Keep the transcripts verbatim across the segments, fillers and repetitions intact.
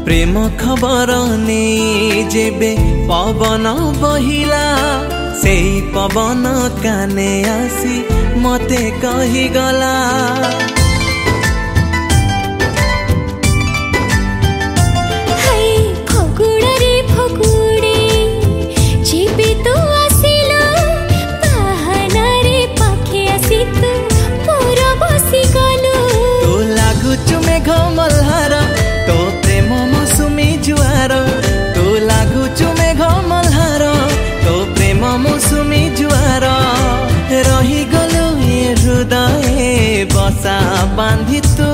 प्रेम खबर नहीं जेबे पवन बहिला से पवन काने आसी मते कही गला मल्हार तो प्रेम मौसुमी जुआर तो लागुचु मेघ मल्हार तो प्रेम मौसुमी जुआर रही गलु ए हृदय बसा बांधि तू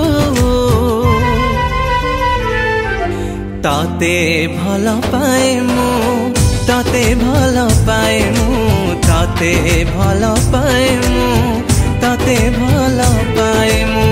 तते भल पाए मु तते भल पाए मु तते भल पाए मु तते भल पाए मु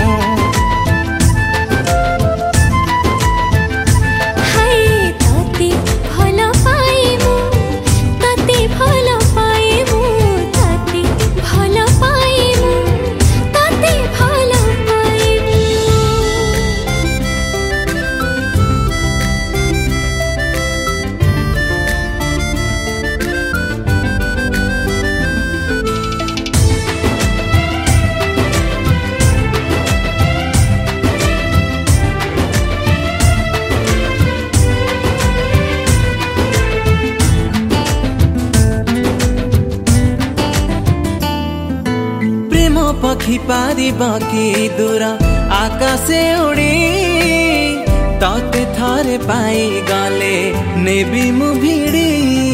पखी पारी बाकी दूर आकाशे उड़ी तते थारे पाई गले नेबी मु भिड़ी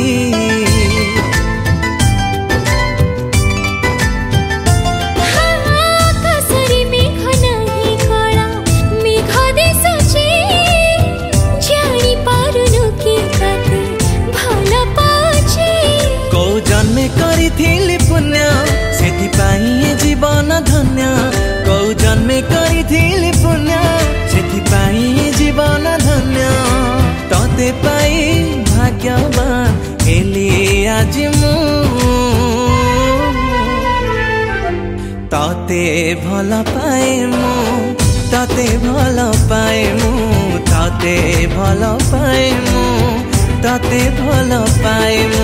को जन्मे करी थी पुण्य से जीवन धन्य कौ जन्मे करी थी पुण्य से जीवन धन्य तते पाई भाग्यवान हेली आज मु तते भल पाए मु तते भल पाए मु तते भल पाए मु तते भल पाए मु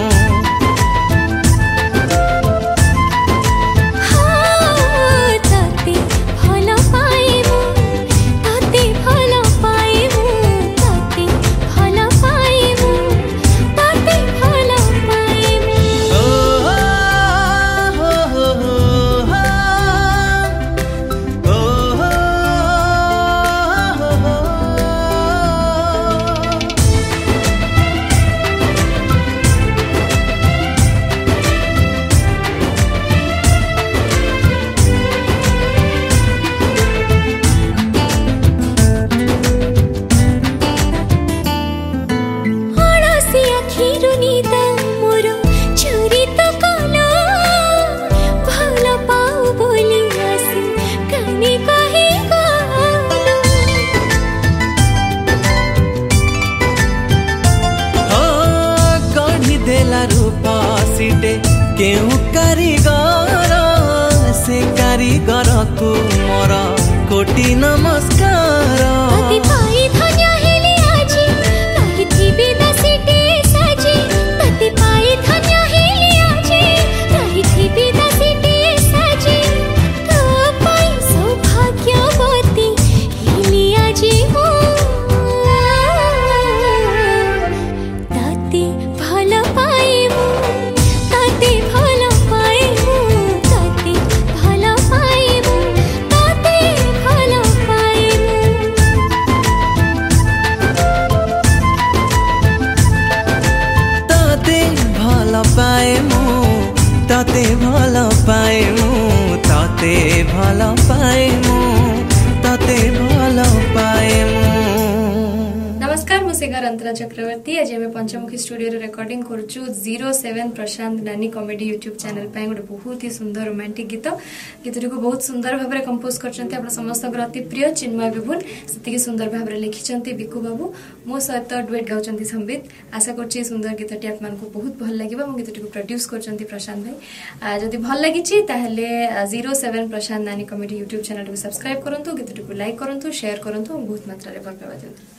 केउ कारीगर से कारीगर को मोर कोटि नमस्कार तते भल पाए मु तते भल पाए मु तते भल पाए मु। नमस्कार मु सिंगर अंतरा चक्रवर्ती। आज आम पंचमुखी स्टूडियो रे रिकॉर्डिंग करछु zero seven Prashant Nani comedy YouTube channel पे गोटे बहुत ही सुंदर रोमांटिक गीत गीत को बहुत सुंदर भाव में कंपोज करछन्ते आपण समस्त अति प्रिय चिन्मय विभुन सेतिकी सुंदर भाव में लिखिछन्ते बिकु बाबू मो सहित डुएट गाउछन्ती संबित। आशा करछि सुंदर गीतटी आप मान को बहुत भल लागिबा। मो गीतटी को प्रोड्यूस करछन्ती प्रशांत भाई। जदि भल लागिछि ताहले zero seven Prashant Nani comedy YouTube channel को सब्सक्राइब करंतु, गीतटी को लाइक करंतु, शेयर करंतु, बहुत मात्रा रे भल पाबा।